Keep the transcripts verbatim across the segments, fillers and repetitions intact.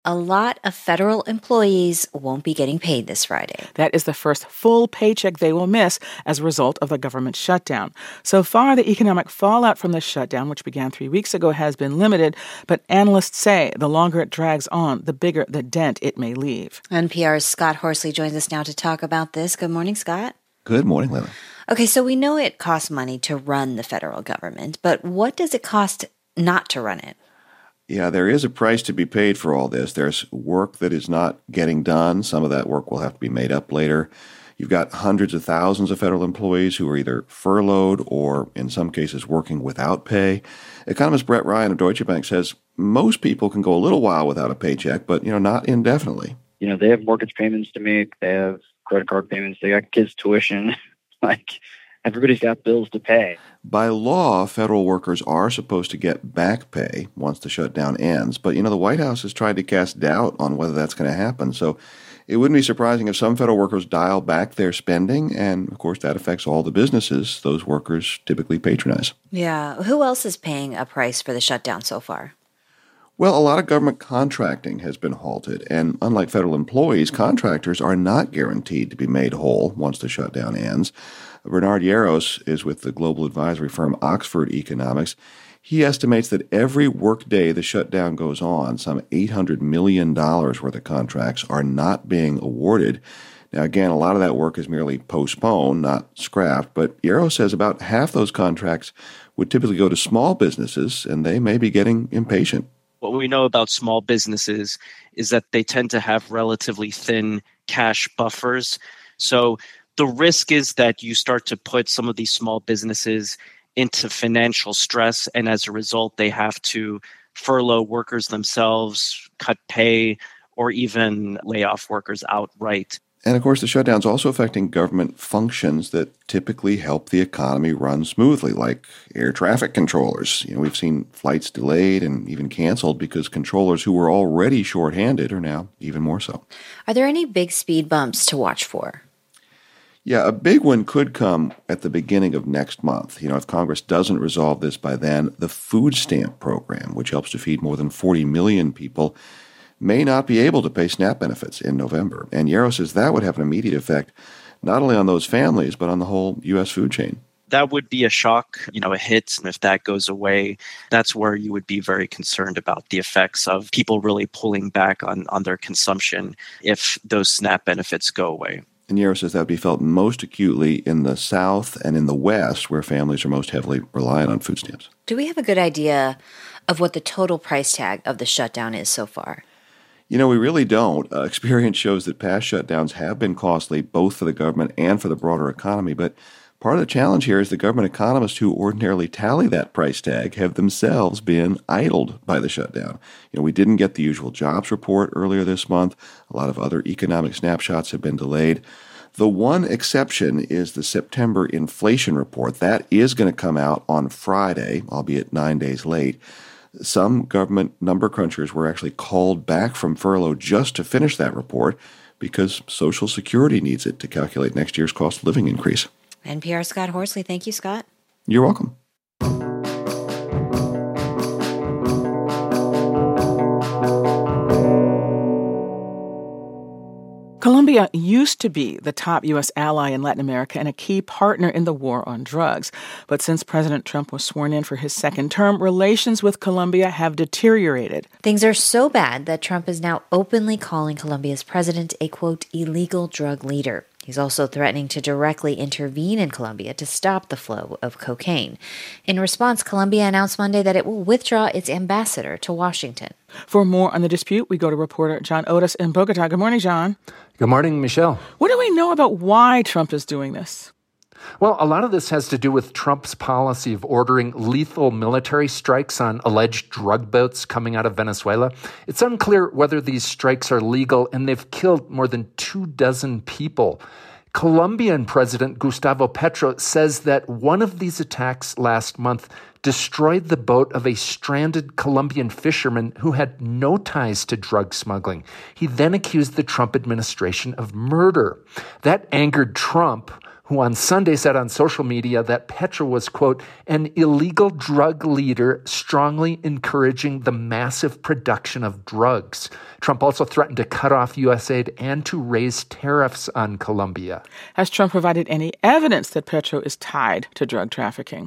A lot of federal employees won't be getting paid this Friday. That is the first full paycheck they will miss as a result of the government shutdown. So far, the economic fallout from the shutdown, which began three weeks ago, has been limited, but analysts say the longer it drags on, the bigger the dent it may leave. N P R's Scott Horsley joins us now to talk about this. Good morning, Scott. Good morning, Lily. Okay, so we know it costs money to run the federal government, but what does it cost not to run it? Yeah, there is a price to be paid for all this. There's work that is not getting done. Some of that work will have to be made up later. You've got hundreds of thousands of federal employees who are either furloughed or, in some cases, working without pay. Economist Brett Ryan of Deutsche Bank says most people can go a little while without a paycheck, but, you know, not indefinitely. You know, they have mortgage payments to make. They have credit card payments. They got kids' tuition. Like, everybody's got bills to pay. By law, federal workers are supposed to get back pay once the shutdown ends. But, you know, the White House has tried to cast doubt on whether that's going to happen. So it wouldn't be surprising if some federal workers dial back their spending. And, of course, that affects all the businesses those workers typically patronize. Yeah. Who else is paying a price for the shutdown so far? Well, a lot of government contracting has been halted. And unlike federal employees, contractors are not guaranteed to be made whole once the shutdown ends. Bernard Yaros is with the global advisory firm Oxford Economics. He estimates that every workday the shutdown goes on, some eight hundred million dollars worth of contracts are not being awarded. Now, again, a lot of that work is merely postponed, not scrapped, but Yaros says about half those contracts would typically go to small businesses, and they may be getting impatient. What we know about small businesses is that they tend to have relatively thin cash buffers. So the risk is that you start to put some of these small businesses into financial stress, and as a result, they have to furlough workers themselves, cut pay, or even lay off workers outright. And of course, the shutdown's also affecting government functions that typically help the economy run smoothly, like air traffic controllers. You know, we've seen flights delayed and even canceled because controllers who were already shorthanded are now even more so. Are there any big speed bumps to watch for? Yeah, a big one could come at the beginning of next month. You know, if Congress doesn't resolve this by then, the food stamp program, which helps to feed more than forty million people, may not be able to pay SNAP benefits in November. And Yaros says that would have an immediate effect not only on those families, but on the whole U S food chain. That would be a shock, you know, a hit. And if that goes away, that's where you would be very concerned about the effects of people really pulling back on, on their consumption if those SNAP benefits go away. And Yaros says that would be felt most acutely in the South and in the West, where families are most heavily reliant on food stamps. Do we have a good idea of what the total price tag of the shutdown is so far? You know, we really don't. Uh, experience shows that past shutdowns have been costly, both for the government and for the broader economy. But part of the challenge here is the government economists who ordinarily tally that price tag have themselves been idled by the shutdown. You know, we didn't get the usual jobs report earlier this month. A lot of other economic snapshots have been delayed. The one exception is the September inflation report. That is going to come out on Friday, albeit nine days late. Some government number crunchers were actually called back from furlough just to finish that report because Social Security needs it to calculate next year's cost of living increase. N P R Scott Horsley. Thank you, Scott. You're welcome. Colombia used to be the top U S ally in Latin America and a key partner in the war on drugs. But since President Trump was sworn in for his second term, relations with Colombia have deteriorated. Things are so bad that Trump is now openly calling Colombia's president a, quote, illegal drug leader. He's also threatening to directly intervene in Colombia to stop the flow of cocaine. In response, Colombia announced Monday that it will withdraw its ambassador to Washington. For more on the dispute, we go to reporter John Otis in Bogota. Good morning, John. Good morning, Michelle. What do we know about why Trump is doing this? Well, a lot of this has to do with Trump's policy of ordering lethal military strikes on alleged drug boats coming out of Venezuela. It's unclear whether these strikes are legal, and they've killed more than two dozen people. Colombian President Gustavo Petro says that one of these attacks last month destroyed the boat of a stranded Colombian fisherman who had no ties to drug smuggling. He then accused the Trump administration of murder. That angered Trump, who on Sunday said on social media that Petro was, quote, an illegal drug leader strongly encouraging the massive production of drugs. Trump also threatened to cut off U S aid and to raise tariffs on Colombia. Has Trump provided any evidence that Petro is tied to drug trafficking?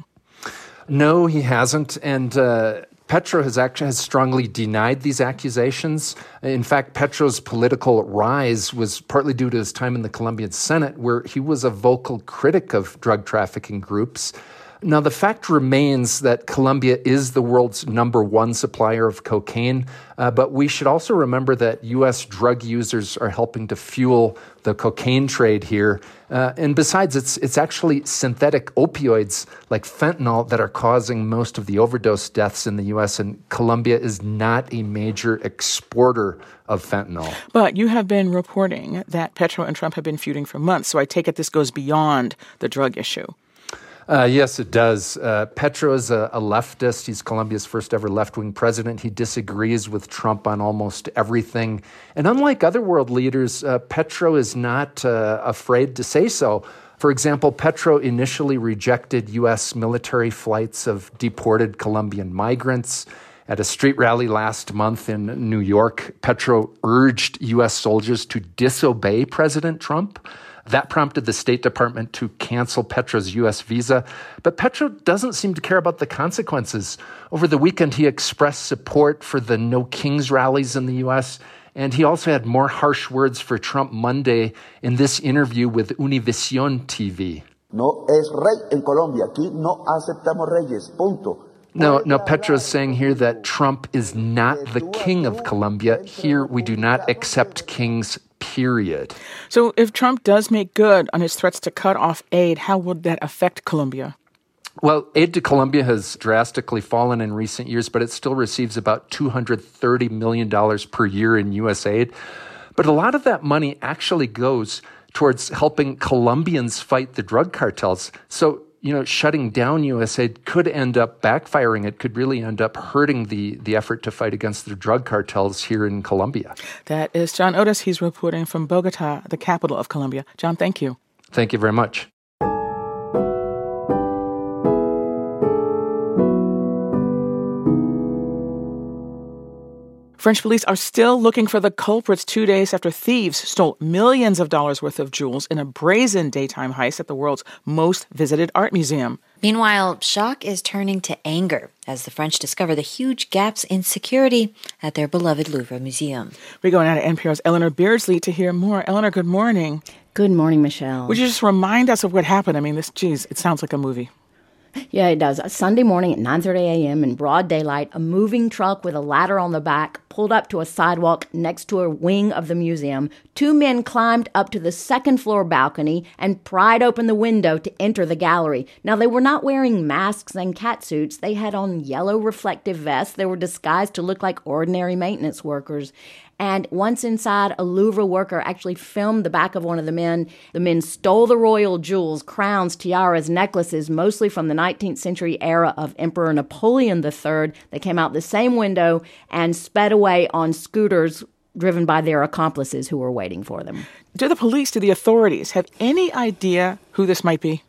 No, he hasn't. And uh, Petro has actually has strongly denied these accusations. In fact, Petro's political rise was partly due to his time in the Colombian Senate, where he was a vocal critic of drug trafficking groups. Now, the fact remains that Colombia is the world's number one supplier of cocaine, uh, but we should also remember that U S drug users are helping to fuel the cocaine trade here. Uh, and besides, it's it's actually synthetic opioids like fentanyl that are causing most of the overdose deaths in the U S, and Colombia is not a major exporter of fentanyl. But you have been reporting that Petro and Trump have been feuding for months, so I take it this goes beyond the drug issue. Uh, yes, it does. Uh, Petro is a, a leftist. He's Colombia's first ever left-wing president. He disagrees with Trump on almost everything. And unlike other world leaders, uh, Petro is not uh, afraid to say so. For example, Petro initially rejected U S military flights of deported Colombian migrants. At a street rally last month in New York, Petro urged U S soldiers to disobey President Trump. That prompted the State Department to cancel Petro's U S visa. But Petro doesn't seem to care about the consequences. Over the weekend, he expressed support for the No Kings rallies in the U S, and he also had more harsh words for Trump Monday in this interview with Univision T V. No es rey en Colombia. Aquí no aceptamos reyes. Punto. No, no, Petro's saying here that Trump is not the king of Colombia. Here, we do not accept kings, period. So if Trump does make good on his threats to cut off aid, how would that affect Colombia? Well, aid to Colombia has drastically fallen in recent years, but it still receives about two hundred thirty million dollars per year in U S aid. But a lot of that money actually goes towards helping Colombians fight the drug cartels. So, you know, shutting down U S aid could end up backfiring. It could really end up hurting the, the effort to fight against the drug cartels here in Colombia. That is John Otis. He's reporting from Bogota, the capital of Colombia. John, thank you. Thank you very much. French police are still looking for the culprits two days after thieves stole millions of dollars worth of jewels in a brazen daytime heist at the world's most visited art museum. Meanwhile, shock is turning to anger as the French discover the huge gaps in security at their beloved Louvre Museum. We're going out to N P R's Eleanor Beardsley to hear more. Eleanor, good morning. Good morning, Michelle. Would you just remind us of what happened? I mean, this, geez, it sounds like a movie. Yeah, it does. Sunday morning at nine thirty a.m. in broad daylight, a moving truck with a ladder on the back pulled up to a sidewalk next to a wing of the museum. Two men climbed up to the second floor balcony and pried open the window to enter the gallery. Now, they were not wearing masks and catsuits. They had on yellow reflective vests. They were disguised to look like ordinary maintenance workers. And once inside, a Louvre worker actually filmed the back of one of the men. The men stole the royal jewels, crowns, tiaras, necklaces, mostly from the nineteenth century era of Emperor Napoleon the Third. They came out the same window and sped away on scooters driven by their accomplices who were waiting for them. Do the police, do the authorities have any idea who this might be?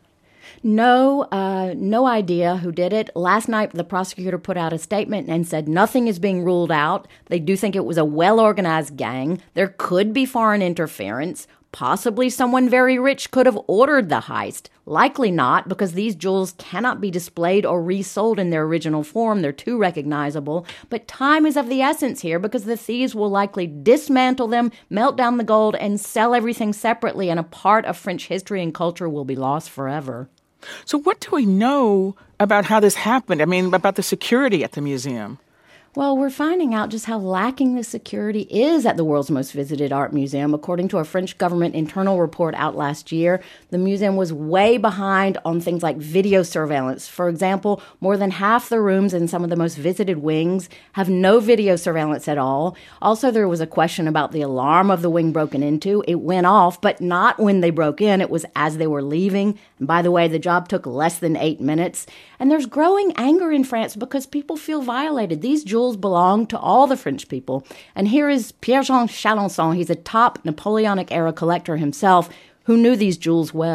No, uh, no idea who did it. Last night, the prosecutor put out a statement and said nothing is being ruled out. They do think it was a well-organized gang. There could be foreign interference. Possibly someone very rich could have ordered the heist. Likely not, because these jewels cannot be displayed or resold in their original form. They're too recognizable. But time is of the essence here, because the thieves will likely dismantle them, melt down the gold, and sell everything separately, and a part of French history and culture will be lost forever. So what do we know about how this happened? I mean, about the security at the museum? Well, we're finding out just how lacking the security is at the world's most visited art museum. According to a French government internal report out last year, the museum was way behind on things like video surveillance. For example, more than half the rooms in some of the most visited wings have no video surveillance at all. Also, there was a question about the alarm of the wing broken into. It went off, but not when they broke in. It was as they were leaving. And by the way, the job took less than eight minutes. And there's growing anger in France because people feel violated. These jewels belong to all the French people. And here is Pierre-Jean Chalençon. He's a top Napoleonic-era collector himself who knew these jewels well.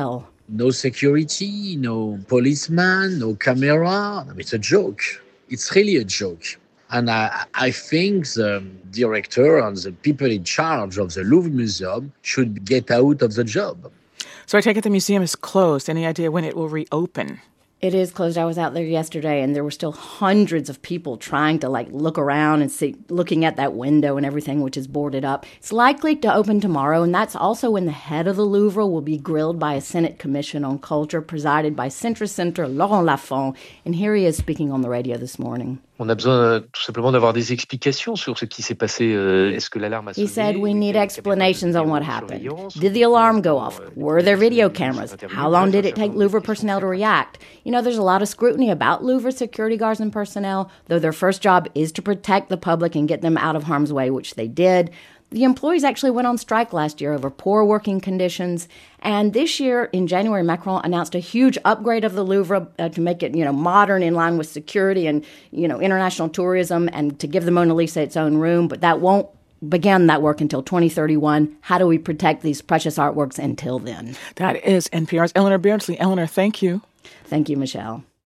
No security, no policeman, no camera. It's a joke. It's really a joke. And I, I think the director and the people in charge of the Louvre Museum should get out of the job. So I take it the museum is closed. Any idea when it will reopen? It is closed. I was out there yesterday, and there were still hundreds of people trying to like look around and see, looking at that window and everything, which is boarded up. It's likely to open tomorrow, and that's also when the head of the Louvre will be grilled by a Senate Commission on Culture presided by centrist-center Laurent Lafont, and here he is speaking on the radio this morning. On a besoin tout simplement d'avoir des explications sur ce qui s'est passé. Est-ce que l'alarme a sonné? He said we need explanations on what happened. Did the alarm go off? Were there video cameras? How long did it take Louvre personnel to react? You know, there's a lot of scrutiny about Louvre security guards and personnel, though their first job is to protect the public and get them out of harm's way, which they did. The employees actually went on strike last year over poor working conditions. And this year, in January, Macron announced a huge upgrade of the Louvre uh, to make it, you know, modern in line with security and, you know, international tourism and to give the Mona Lisa its own room. But that won't begin that work until twenty thirty-one. How do we protect these precious artworks until then? That is N P R's Eleanor Beardsley. Eleanor, thank you. Thank you, Michelle.